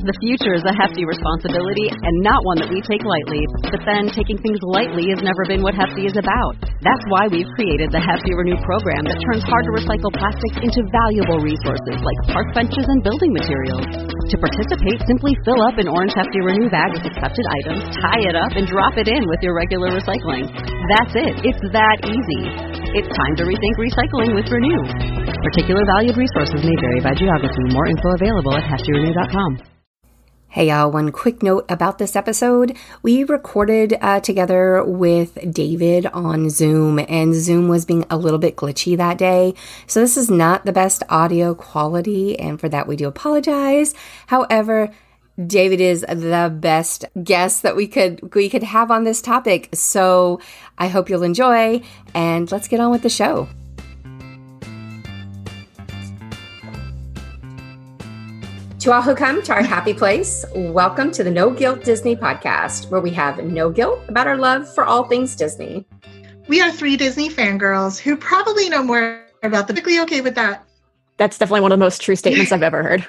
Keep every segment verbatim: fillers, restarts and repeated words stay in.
The future is a hefty responsibility and not one that we take lightly. But then taking things lightly has never been what Hefty is about. That's why we've created the Hefty Renew program that turns hard-to-recycle plastics into valuable resources like park benches and building materials. To participate, simply fill up an orange Hefty Renew bag with accepted items, tie it up, and drop it in with your regular recycling. That's it. It's that easy. It's time to rethink recycling with Renew. Particular valued resources may vary by geography. More info available at hefty renew dot com. Hey y'all, one quick note about this episode. We recorded uh, together with David on Zoom, and Zoom was being a little bit glitchy that day. So this is not the best audio quality, and for that we do apologize. However, David is the best guest that we could we could have on this topic. So I hope you'll enjoy, and let's get on with the show. To all who come to our happy place, welcome to the No Guilt Disney podcast, where we have no guilt about our love for all things Disney. We are three Disney fangirls who probably know more about the perfectly okay with that. That's definitely one of the most true statements I've ever heard.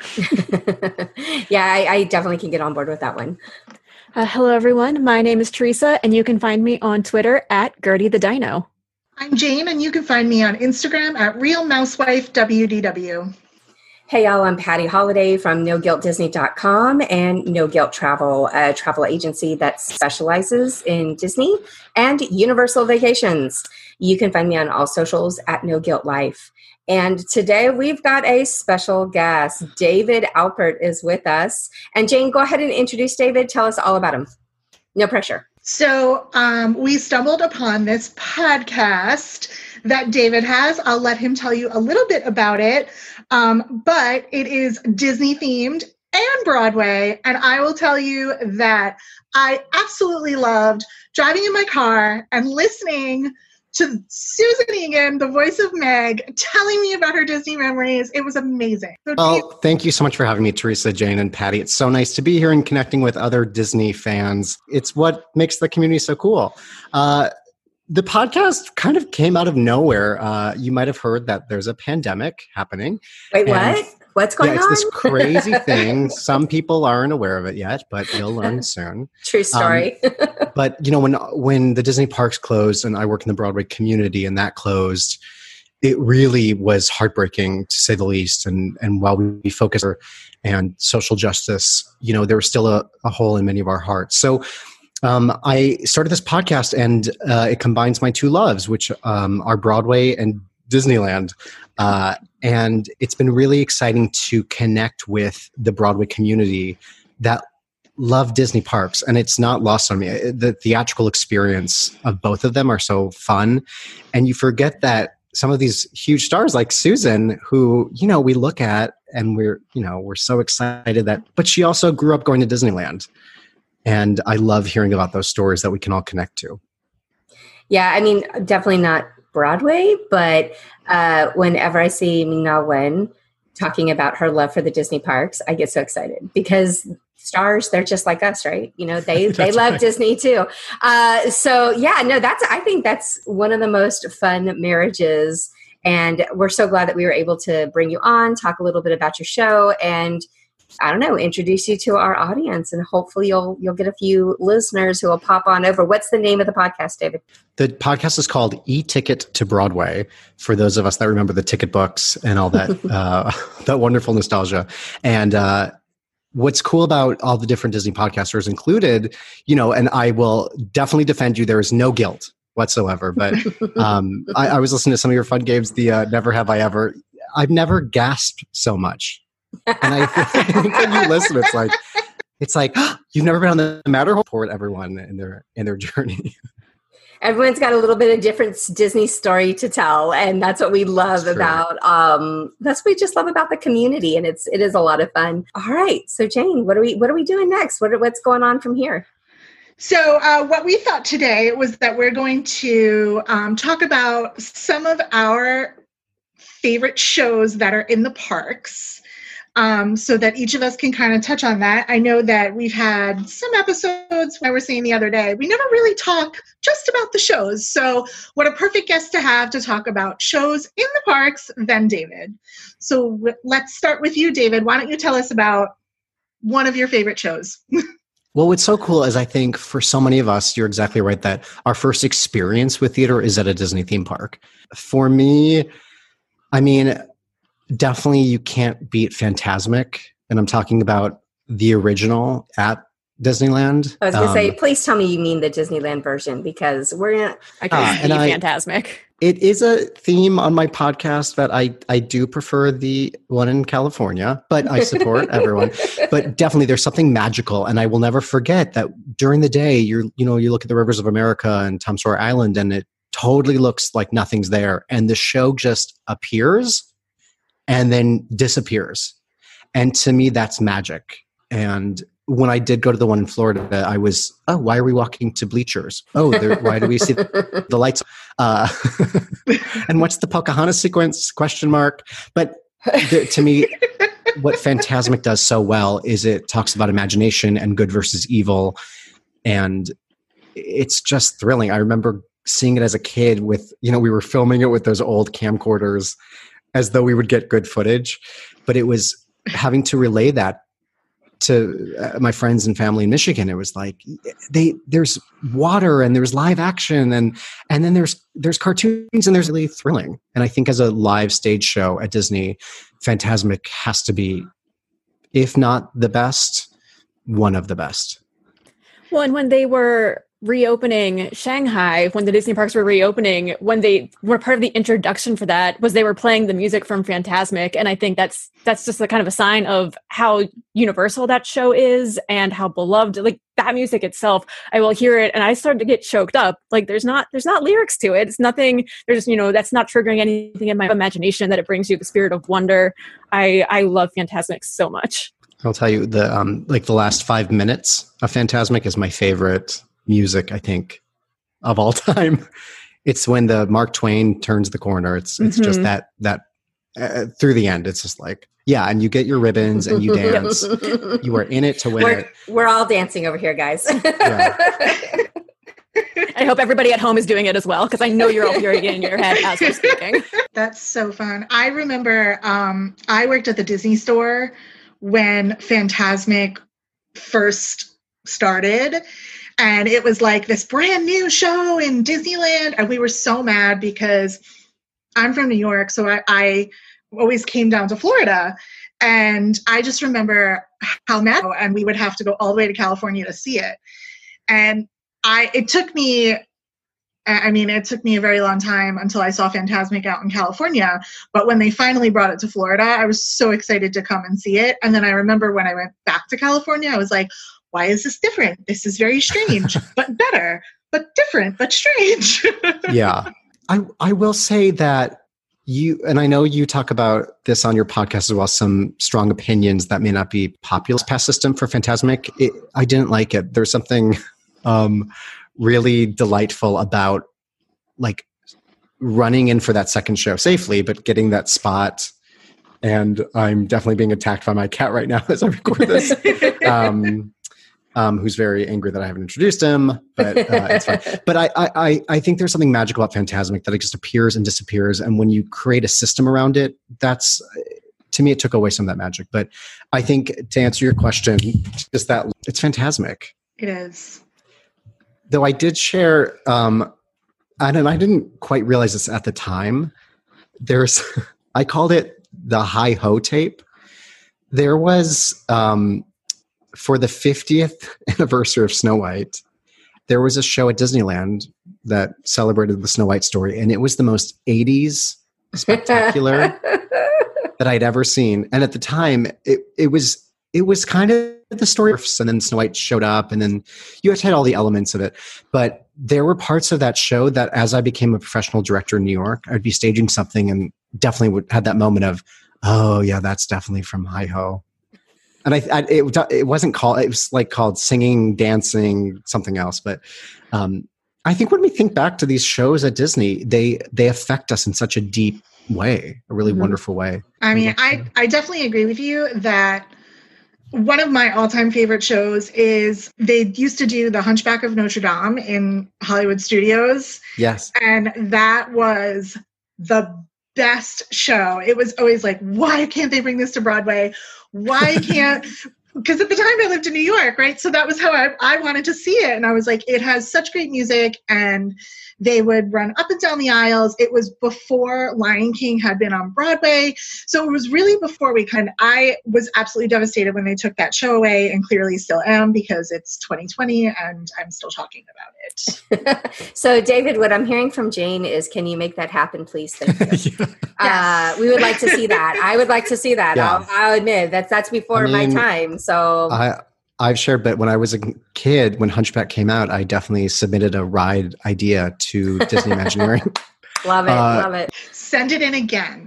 yeah, I, I definitely can get on board with that one. Uh, hello, everyone. My name is Teresa, and you can find me on Twitter at Gertie the Dino. I'm Jane, and you can find me on Instagram at Real Mousewife W D W. Hey y'all, I'm Patty Holiday from no guilt disney dot com and No Guilt Travel, a travel agency that specializes in Disney and Universal Vacations. You can find me on all socials at No Guilt Life. And today we've got a special guest. David Alpert is with us. And Jane, go ahead and introduce David. Tell us all about him. No pressure. So um, we stumbled upon this podcast that David has. I'll let him tell you a little bit about it. Um, but it is Disney themed and Broadway. And I will tell you that I absolutely loved driving in my car and listening to Susan Egan, the voice of Meg, telling me about her Disney memories. It was amazing. So well, thank you so much for having me, Teresa, Jane, and Patty. It's so nice to be here and connecting with other Disney fans. It's what makes the community so cool. Uh, the podcast kind of came out of nowhere. Uh, you might have heard that there's a pandemic happening. Wait, what? What's going yeah, it's on? It's this crazy thing. Some people aren't aware of it yet, but you'll learn soon. True story. Um, but, you know, when when the Disney parks closed and I work in the Broadway community and that closed, it really was heartbreaking, to say the least. And and while we focus on and social justice, you know, there was still a, a hole in many of our hearts. So um, I started this podcast, and uh, it combines my two loves, which um, are Broadway and Disneyland. Uh, and it's been really exciting to connect with the Broadway community that love Disney parks. And it's not lost on me. The theatrical experience of both of them are so fun. And you forget that some of these huge stars like Susan, who, you know, we look at and we're, you know, we're so excited that, but she also grew up going to Disneyland. And I love hearing about those stories that we can all connect to. Yeah, I mean, definitely not Broadway, but uh, whenever I see Ming-Na Wen talking about her love for the Disney parks, I get so excited because stars, they're just like us, right? You know, they they love right. Disney too. Uh, so yeah, no, that's I think that's one of the most fun marriages, and we're so glad that we were able to bring you on, talk a little bit about your show, and I don't know, introduce you to our audience, and hopefully you'll you'll get a few listeners who will pop on over. What's the name of the podcast, David? The podcast is called E-Ticket to Broadway, for those of us that remember the ticket books and all that uh, that wonderful nostalgia. And uh, what's cool about all the different Disney podcasters included, you know, and I will definitely defend you, there is no guilt whatsoever. But um, I, I was listening to some of your fun games, the uh, Never Have I Ever. I've never gasped so much. And I think when you listen, it's like, it's like, oh, you've never been on the Matterhorn. Support everyone in their, in their journey. Everyone's got a little bit of different Disney story to tell. And that's what we love about, um, that's what we just love about the community. And it's, it is a lot of fun. All right. So Jane, what are we, what are we doing next? What are, what's going on from here? So uh, what we thought today was that we're going to um, talk about some of our favorite shows that are in the parks. Um, so that each of us can kind of touch on that. I know that we've had some episodes, I was saying the other day, we never really talk just about the shows. So what a perfect guest to have to talk about shows in the parks than David. So w- let's start with you, David. Why don't you tell us about one of your favorite shows? Well, what's so cool is I think for so many of us, you're exactly right that our first experience with theater is at a Disney theme park. For me, I mean, definitely you can't beat Fantasmic. And I'm talking about the original at Disneyland. I was going to um, say, please tell me you mean the Disneyland version, because we're not. I can uh, see and I- Fantasmic. It is a theme on my podcast that I, I do prefer the one in California, but I support everyone. But definitely there's something magical. And I will never forget that during the day, you're, you know, you look at the Rivers of America and Tom Sawyer Island and it totally looks like nothing's there. And the show just appears and then disappears. And to me, that's magic. And when I did go to the one in Florida, I was, oh, why are we walking to bleachers? Oh, there, why do we see the, the lights? Uh, and what's the Pocahontas sequence? Question mark. But the, to me, what Fantasmic does so well is it talks about imagination and good versus evil. And it's just thrilling. I remember seeing it as a kid with, you know, we were filming it with those old camcorders as though we would get good footage. But it was having to relay that to uh, my friends and family in Michigan. It was like they there's water and there's live action and and then there's there's cartoons and there's really thrilling. And I think as a live stage show at Disney, Fantasmic has to be, if not the best, one of the best. Well, and when they were reopening Shanghai, when the Disney parks were reopening, when they were part of the introduction for that was they were playing the music from Fantasmic. And I think that's that's just a kind of a sign of how universal that show is and how beloved, like that music itself. I will hear it and I started to get choked up. Like there's not there's not lyrics to it. It's nothing, there's, you know, that's not triggering anything in my imagination, that it brings you the spirit of wonder. I I love Fantasmic so much. I'll tell you the um like the last five minutes of Fantasmic is my favorite music, I think, of all time. It's when the Mark Twain turns the corner. It's it's Mm-hmm. just that that uh, through the end. It's just like, yeah, and you get your ribbons and you dance. You are in it to win We're, it. we're all dancing over here, guys. Yeah. I hope everybody at home is doing it as well, because I know you're all hearing it in your head as we're speaking. That's so fun. I remember um, I worked at the Disney store when Fantasmic first started. And it was like this brand new show in Disneyland. And we were so mad because I'm from New York. So I, I always came down to Florida. And I just remember how mad, and we would have to go all the way to California to see it. And I, it took me, I mean, it took me a very long time until I saw Fantasmic out in California. But when they finally brought it to Florida, I was so excited to come and see it. And then I remember when I went back to California, I was like, why is this different? This is very strange, but better, but different, but strange. Yeah. I, I will say that you, and I know you talk about this on your podcast as well, some strong opinions that may not be popular. Pass system for Fantasmic, it, I didn't like it. There's something um, really delightful about like running in for that second show safely, but getting that spot. And I'm definitely being attacked by my cat right now as I record this. Um, Um, who's very angry that I haven't introduced him, but uh, it's fine. But I, I, I think there's something magical about Fantasmic that it just appears and disappears. And when you create a system around it, that's, to me, it took away some of that magic. But I think to answer your question, just that it's Fantasmic. It is. Though I did share, um, and I didn't quite realize this at the time, there's, I called it the Hi-Ho tape. There was, um, for the fiftieth anniversary of Snow White, there was a show at Disneyland that celebrated the Snow White story, and it was the most eighties spectacular that I'd ever seen. And at the time, it it was it was kind of the story, and then Snow White showed up, and then you had all the elements of it. But there were parts of that show that, as I became a professional director in New York, I'd be staging something and definitely would had that moment of, oh yeah, that's definitely from Hi-Ho. And I, I it, it wasn't called, it was like called singing, dancing, something else. But um, I think when we think back to these shows at Disney, they they affect us in such a deep way, a really mm-hmm. wonderful way. I mean, I, I definitely agree with you that one of my all-time favorite shows is they used to do The Hunchback of Notre Dame in Hollywood Studios. Yes. And that was the best show. It was always like, why can't they bring this to Broadway? Why can't because at the time I lived in New York, right? So that was how I, I wanted to see it. And I was like, it has such great music, and they would run up and down the aisles. It was before Lion King had been on Broadway. So it was really before we kind of, I was absolutely devastated when they took that show away, and clearly still am, because it's twenty twenty and I'm still talking about it. So David, what I'm hearing from Jane is, can you make that happen, please? Thank you. Yes. Uh, we would like to see that. I would like to see that. Yeah. I'll, I'll admit that's, that's before I mean, my time. So I, I've shared, but when I was a kid, when Hunchback came out, I definitely submitted a ride idea to Disney Imagineering. Love it. Uh, love it. Send it in again.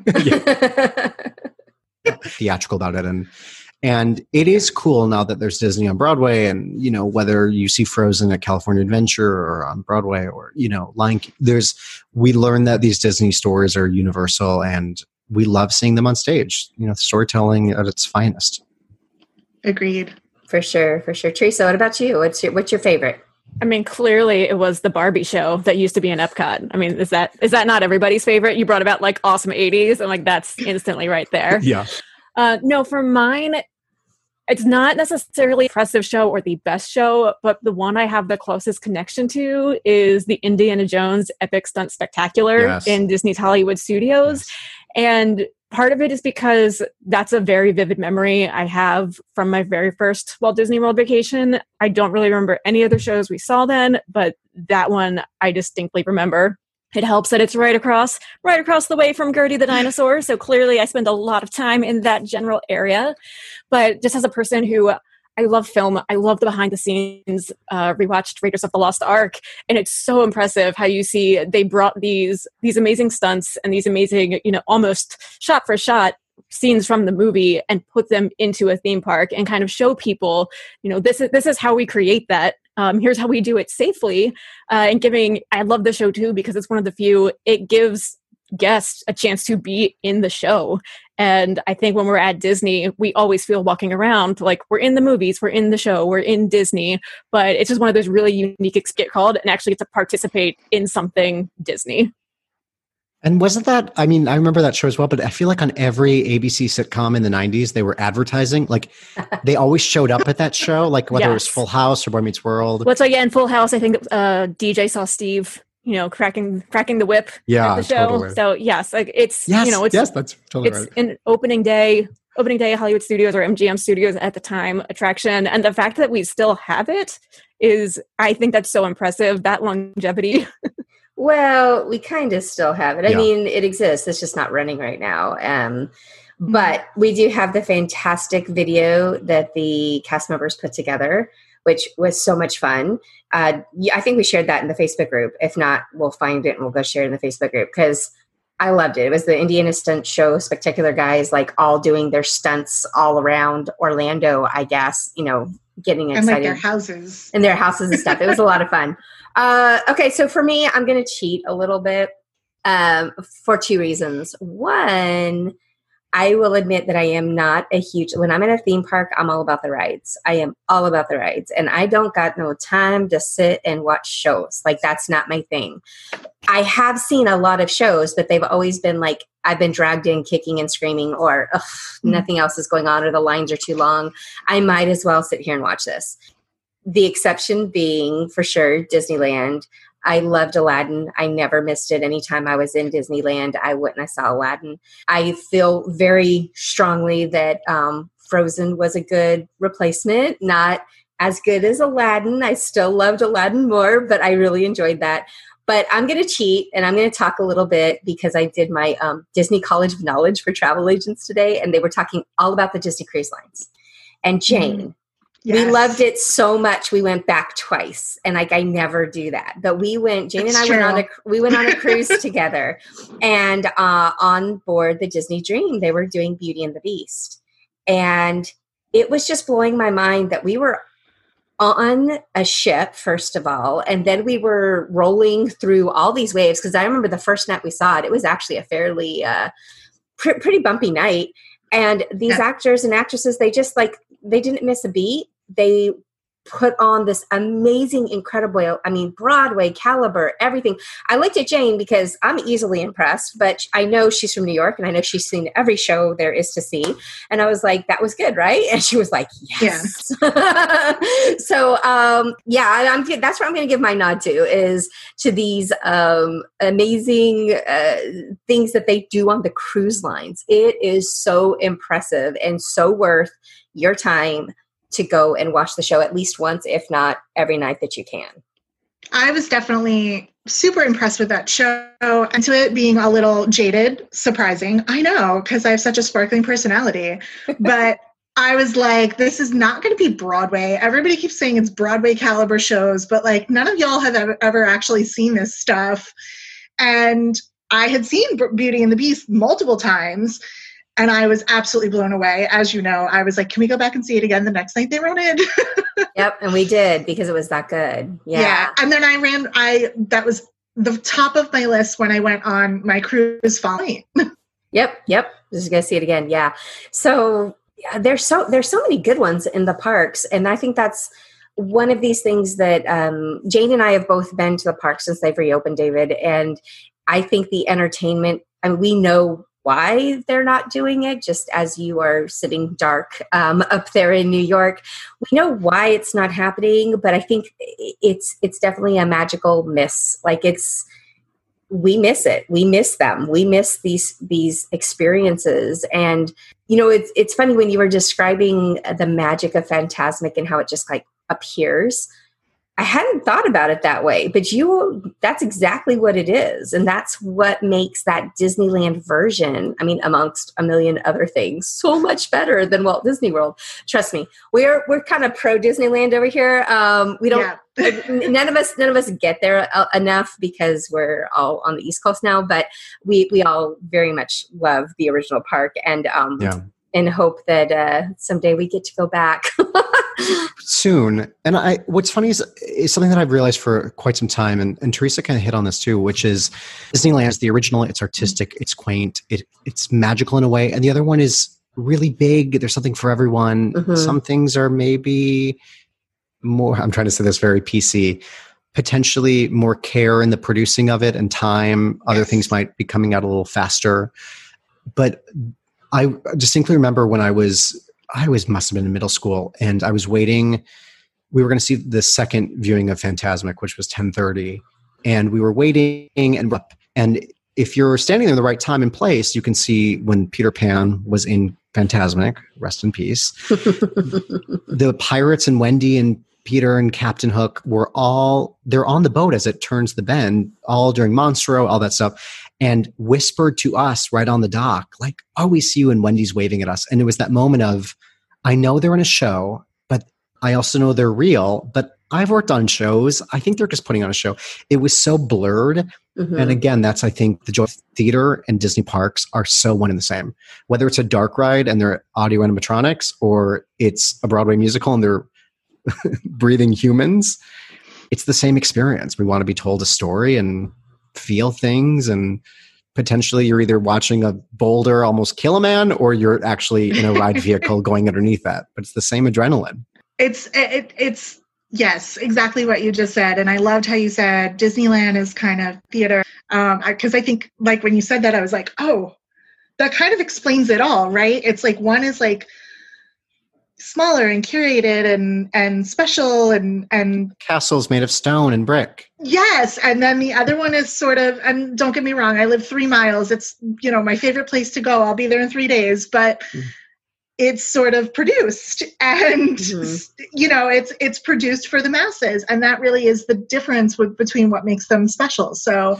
Theatrical about it. And, and it is cool now that there's Disney on Broadway, and, you know, whether you see Frozen at California Adventure or on Broadway, or, you know, Lion King, there's, we learned that these Disney stories are universal, and we love seeing them on stage, you know, storytelling at its finest. Agreed. For sure, for sure. Teresa, what about you? What's your what's your favorite? I mean, clearly it was the Barbie show that used to be in Epcot. I mean, is that is that not everybody's favorite? You brought about like awesome eighties, and like that's instantly right there. Yeah. Uh, no, for mine, it's not necessarily an impressive show or the best show, but the one I have the closest connection to is the Indiana Jones Epic Stunt Spectacular yes. in Disney's Hollywood Studios. Yes. And part of it is because that's a very vivid memory I have from my very first Walt Disney World vacation. I don't really remember any other shows we saw then, but that one I distinctly remember. It helps that it's right across, right across the way from Gertie the dinosaur. So clearly I spend a lot of time in that general area. But just as a person who, I love film, I love the behind the scenes, uh, rewatched Raiders of the Lost Ark. And it's so impressive how you see they brought these, these amazing stunts and these amazing, you know, almost shot for shot scenes from the movie and put them into a theme park and kind of show people, you know, this is, this is how we create that. Um, here's how we do it safely. Uh, and giving, I love the show too, because it's one of the few, it gives guests a chance to be in the show. And I think when we're at Disney, we always feel walking around like we're in the movies, we're in the show, we're in Disney, but it's just one of those really unique get called and actually get to participate in something Disney. And wasn't that, I mean, I remember that show as well, but I feel like on every A B C sitcom in the nineties, they were advertising, like they always showed up at that show, like whether yes. it was Full House or Boy Meets World. Well, so yeah, in Full House, I think uh, D J saw Steve, you know, cracking cracking the whip yeah, at the show. Totally. So yes, like it's, yes, you know, it's, yes, that's totally it's right. an opening day, opening day Hollywood Studios or M G M Studios at the time attraction. And the fact that we still have it is, I think that's so impressive, that longevity. Well, we kind of still have it. I yeah. mean, it exists. It's just not running right now. Um, but we do have the fantastic video that the cast members put together, which was so much fun. Uh, I think we shared that in the Facebook group. If not, we'll find it and we'll go share it in the Facebook group because I loved it. It was the Indiana Stunt Show Spectacular guys, like all doing their stunts all around Orlando, I guess, you know, getting excited. And like their houses. And their houses and stuff. It was a lot of fun. Uh, okay, so for me, I'm going to cheat a little bit um, for two reasons. One, I will admit that I am not a huge, when I'm in a theme park, I'm all about the rides. I am all about the rides. And I don't got no time to sit and watch shows. Like, that's not my thing. I have seen a lot of shows, but they've always been like, I've been dragged in kicking and screaming, or ugh, nothing else is going on, or the lines are too long. I might as well sit here and watch this. The exception being, for sure, Disneyland. I loved Aladdin. I never missed it. Anytime I was in Disneyland, I went and I saw Aladdin. I feel very strongly that um, Frozen was a good replacement. Not as good as Aladdin. I still loved Aladdin more, but I really enjoyed that. But I'm going to cheat, and I'm going to talk a little bit because I did my um, Disney College of Knowledge for travel agents today, and they were talking all about the Disney Cruise Lines. And Jane, mm-hmm. Yes. We loved it so much. We went back twice, and like I never do that. But we went. Jane That's and I true. went on a we went on a cruise together, and uh, on board the Disney Dream, they were doing Beauty and the Beast, and it was just blowing my mind that we were on a ship first of all, and then we were rolling through all these waves. Because I remember the first night we saw it, it was actually a fairly uh, pr- pretty bumpy night, and these yeah. actors and actresses, they just like they didn't miss a beat. They put on this amazing, incredible, I mean, Broadway caliber, everything. I looked at Jane because I'm easily impressed, but I know she's from New York and I know she's seen every show there is to see. And I was like, that was good, right? And she was like, yes. Yeah. so, um, yeah, I'm, that's what I'm going to give my nod to, is to these um, amazing uh, things that they do on the cruise lines. It is so impressive and so worth your time to go and watch the show at least once, if not every night that you can. I was definitely super impressed with that show, and to it being a little jaded, surprising. I know, because I have such a sparkling personality, but I was like, this is not going to be Broadway. Everybody keeps saying it's Broadway caliber shows, but like none of y'all have ever, ever actually seen this stuff. And I had seen Beauty and the Beast multiple times, and I was absolutely blown away. As you know, I was like, can we go back and see it again the next night they wrote it? Yep. And we did, because it was that good. Yeah. Yeah. And then I ran, I, that was the top of my list when I went on my cruise following. Yep. Yep. Just going to see it again. Yeah. So yeah, there's so, there's so many good ones in the parks. And I think that's one of these things that um, Jane and I have both been to the park since they've reopened, David. And I think the entertainment, I mean, we know why they're not doing it, just as you are sitting dark um, up there in New York. We know why it's not happening, but I think it's it's definitely a magical miss. Like it's, we miss it. We miss them. We miss these these experiences. And, you know, it's it's funny when you were describing the magic of Fantasmic and how it just like appears. I hadn't thought about it that way, but you, that's exactly what it is. And that's what makes that Disneyland version, I mean, amongst a million other things, so much better than Walt Disney World. Trust me, we're, we're kind of pro Disneyland over here. Um, we don't, yeah. none of us, none of us get there uh, enough because we're all on the East Coast now, but we, we all very much love the original park, and, um, yeah. and hope that uh, someday we get to go back. Soon. And I, what's funny is, is something that I've realized for quite some time, and, and Teresa kind of hit on this too, which is Disneyland is the original, it's artistic, it's quaint, it, it's magical in a way. And the other one is really big. There's something for everyone. Mm-hmm. Some things are maybe more, I'm trying to say this very P C, potentially more care in the producing of it and time. Other things might be coming out a little faster. But I distinctly remember when I was I was must have been in middle school, and I was waiting. We were going to see the second viewing of Fantasmic, which was ten thirty, and we were waiting. And and if you're standing there in the right time and place, you can see when Peter Pan was in Fantasmic. Rest in peace. The pirates and Wendy and Peter and Captain Hook were all they're on the boat as it turns the bend, all during Monstro, all that stuff. And whispered to us right on the dock, like, oh, we see you, and Wendy's waving at us. And it was that moment of, I know they're in a show, but I also know they're real, but I've worked on shows. I think they're just putting on a show. It was so blurred. Mm-hmm. And again, that's, I think, the joy of theater and Disney parks are so one and the same. Whether it's a dark ride and they're audio animatronics, or it's a Broadway musical and they're breathing humans, it's the same experience. We want to be told a story and feel things, and potentially you're either watching a boulder almost kill a man, or you're actually in a ride vehicle going underneath that. But it's the same adrenaline. It's it, it's yes, exactly what you just said. And I loved how you said Disneyland is kind of theater, um, because I think like when you said that, I was like, oh, that kind of explains it all, right? It's like one is like smaller and curated and and special and and castles made of stone and brick. Yes, and then the other one is sort of, and don't get me wrong, I live three miles. It's, you know, my favorite place to go. I'll be there in three days, but mm. it's sort of produced, and mm-hmm. you know, it's it's produced for the masses, and that really is the difference with, between what makes them special. So,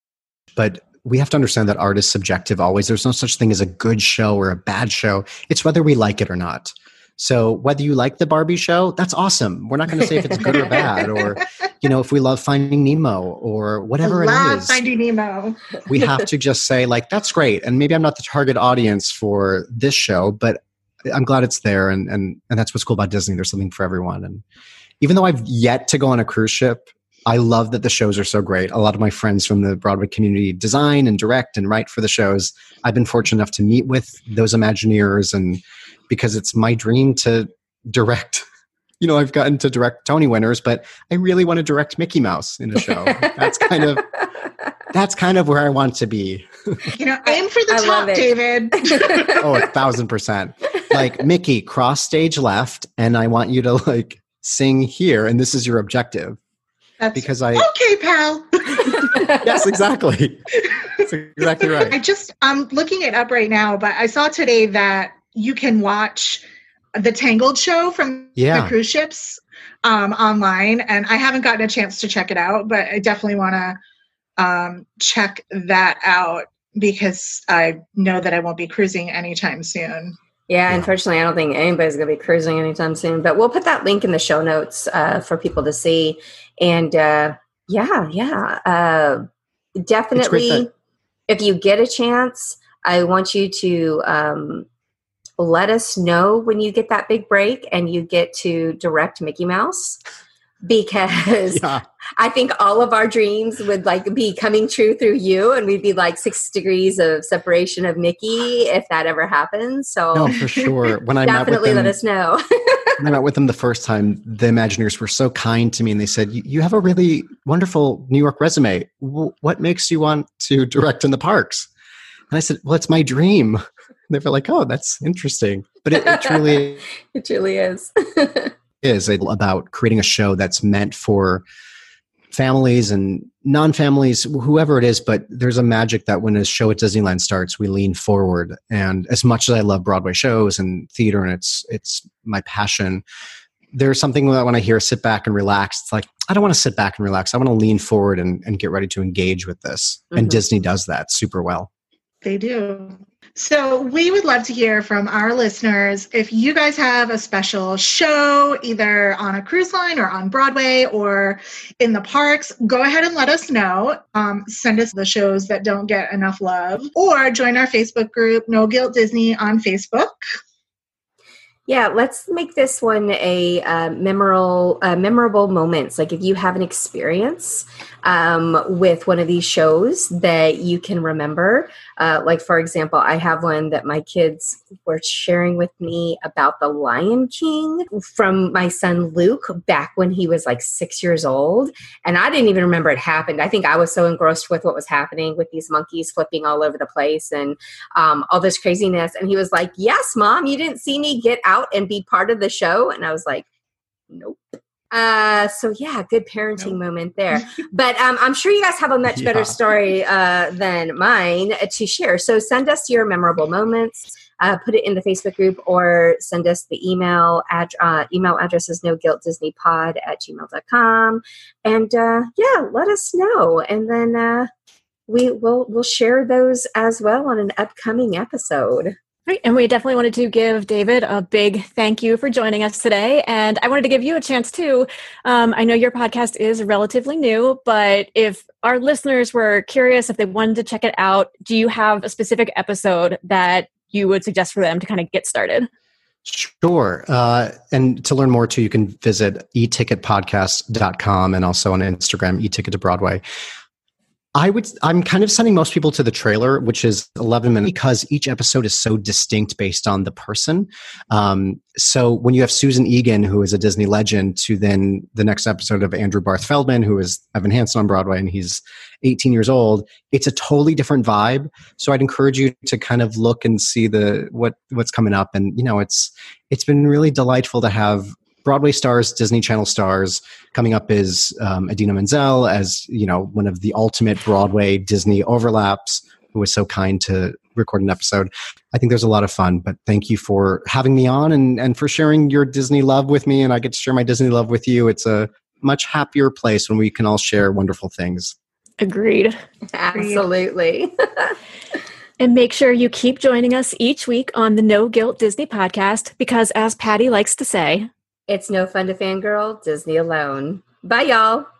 but we have to understand that art is subjective always. There's no such thing as a good show or a bad show. It's whether we like it or not. So whether you like the Barbie show, that's awesome. We're not going to say if it's good or bad, or, you know, if we love Finding Nemo or whatever I love it is. Finding Nemo. We have to just say, like, that's great. And maybe I'm not the target audience for this show, but I'm glad it's there. And, and, and that's what's cool about Disney. There's something for everyone. And even though I've yet to go on a cruise ship, I love that the shows are so great. A lot of my friends from the Broadway community design and direct and write for the shows. I've been fortunate enough to meet with those Imagineers, and because it's my dream to direct, you know, I've gotten to direct Tony winners, but I really want to direct Mickey Mouse in a show. That's kind of that's kind of where I want to be. You know, aim for the I top, David. Oh, a thousand percent. Like, Mickey, cross stage left, and I want you to like sing here, and this is your objective. That's because I okay, pal. Yes, exactly. That's exactly right. I just I'm looking it up right now, but I saw today that you can watch the Tangled show from Yeah. the cruise ships um, online, and I haven't gotten a chance to check it out, but I definitely want to um, check that out because I know that I won't be cruising anytime soon. Yeah, Yeah. unfortunately, I don't think anybody's going to be cruising anytime soon, but we'll put that link in the show notes uh, for people to see. And uh, yeah, yeah, uh, definitely, that- if you get a chance, I want you to um, let us know when you get that big break and you get to direct Mickey Mouse, because Yeah. I think all of our dreams would like be coming true through you, and we'd be like six degrees of separation of Mickey if that ever happens. So No, for sure. When I met with definitely them, let us know. when I met with them the first time, the Imagineers were so kind to me, and they said, "You you have a really wonderful New York resume. W- What makes you want to direct in the parks?" And I said, "Well, it's my dream." And they were like, "Oh, that's interesting." But it, it truly It truly is. is about creating a show that's meant for families and non-families, whoever it is. But there's a magic that when a show at Disneyland starts, we lean forward. And as much as I love Broadway shows and theater, and it's it's my passion, there's something that when I hear sit back and relax, it's like, I don't want to sit back and relax. I want to lean forward and, and get ready to engage with this. Mhm. And Disney does that super well. They do. So we would love to hear from our listeners. If you guys have a special show, either on a cruise line or on Broadway or in the parks, go ahead and let us know. Um, send us the shows that don't get enough love, or join our Facebook group, No Guilt Disney on Facebook. Yeah, let's make this one a uh, memorable, uh, memorable moments. Like if you have an experience um, with one of these shows that you can remember. Uh, like for example, I have one that my kids were sharing with me about the Lion King from my son Luke back when he was like six years old, and I didn't even remember it happened. I think I was so engrossed with what was happening with these monkeys flipping all over the place and um, all this craziness. And he was like, "Yes, Mom, you didn't see me get out and be part of the show?" And I was like, "Nope." Uh, so yeah, good parenting Nope. moment there. But um, I'm sure you guys have a much Yeah. better story uh, than mine to share. So send us your memorable moments. Uh, put it in the Facebook group, or send us the email. Ad- uh, email address is no guilt disney pod at gmail dot com. And uh, yeah, let us know. And then uh, we will we'll share those as well on an upcoming episode. Right. And we definitely wanted to give David a big thank you for joining us today. And I wanted to give you a chance too. Um, I know your podcast is relatively new, but if our listeners were curious, if they wanted to check it out, do you have a specific episode that you would suggest for them to kind of get started? Sure. Uh, and to learn more too, you can visit e ticket podcast dot com and also on Instagram, e-ticket to Broadway. I would, I'm kind of sending most people to the trailer, which is eleven minutes, because each episode is so distinct based on the person. Um, so when you have Susan Egan, who is a Disney legend, to then the next episode of Andrew Barth Feldman, who is Evan Hansen on Broadway, and he's eighteen years old, it's a totally different vibe. So I'd encourage you to kind of look and see the, what, what's coming up. And, you know, it's, it's been really delightful to have Broadway stars, Disney Channel stars. Coming up is um, Idina Menzel as, you know, one of the ultimate Broadway Disney overlaps, who was so kind to record an episode. I think there's a lot of fun, but thank you for having me on and, and for sharing your Disney love with me. And I get to share my Disney love with you. It's a much happier place when we can all share wonderful things. Agreed. Absolutely. And make sure you keep joining us each week on the No Guilt Disney podcast, because as Patty likes to say, It's no fun to fangirl Disney alone. Bye, y'all.